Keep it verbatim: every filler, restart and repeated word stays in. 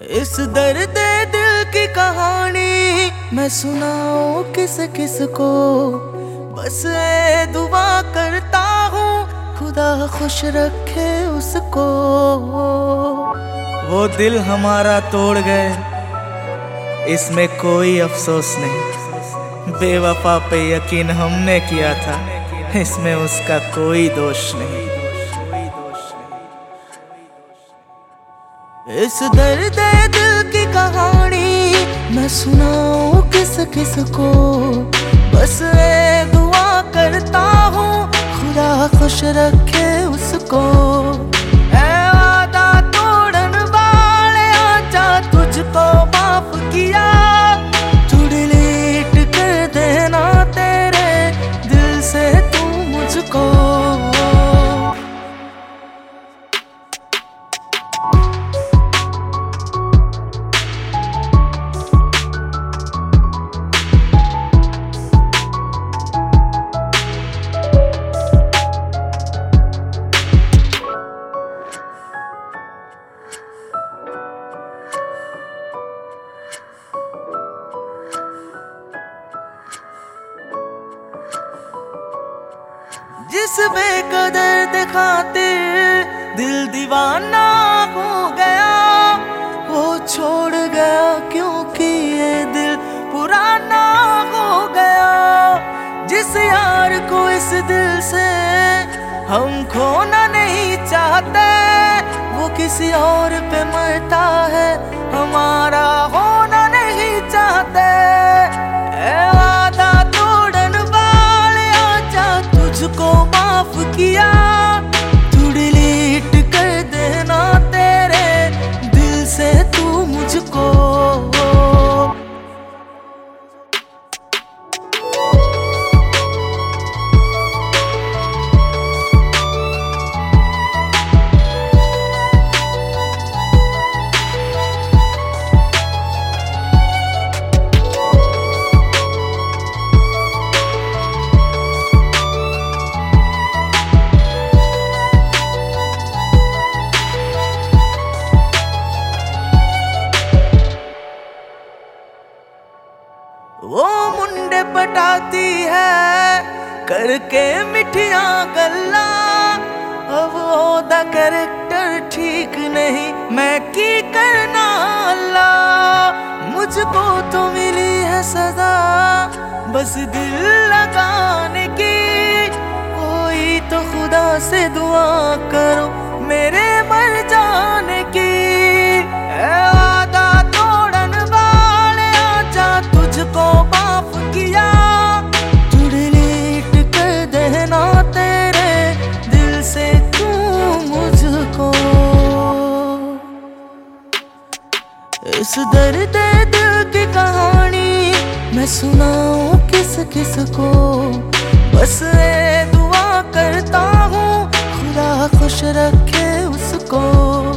इस दर्द दिल की कहानी मैं सुनाऊं किस किस को। बस ए दुआ करता हूँ खुदा खुश रखे उसको। वो दिल हमारा तोड़ गए, इसमें कोई अफसोस नहीं। बेवफा पे यकीन हमने किया था, इसमें उसका कोई दोष नहीं। इस दर्द दिल की कहानी मैं सुनाऊं किस किस को। बस ए दुआ करता हूँ खुदा खुश रखे उसको। ऐ वादा तोड़न वाले आजा तुझको माफ किया, तू डिलीट कर देना तेरे दिल से तू मुझको। जिस बेकदर दिखाते दिल दीवाना हो गया, वो छोड़ गया क्योंकि ये दिल पुराना हो गया। जिस यार को इस दिल से हम खोना नहीं चाहते, वो किसी और पे मरता है, हमारा होना नहीं चाहते। ए वादा तोड़न वाले आजा तुझको माफ किया, तू डिलीट कर देना तेरे दिल से तू मुझको। वो मुंडे पटाती है करके मिठियां गल्ला, अब ओदा कैरेक्टर ठीक नहीं, मैं की करना अल्लाह। मुझको तो मिली है सजा बस दिल लगाने की, कोई तो खुदा से दुआ करो मेरे मर जाने की। तुझको माफ किया, तू डिलीट कर देना तेरे दिल से तू मुझको। इस दर्द दिल की कहानी मैं सुनाऊं किस किस को। बस ए दुआ करता हूँ खुदा खुश रखे उसको।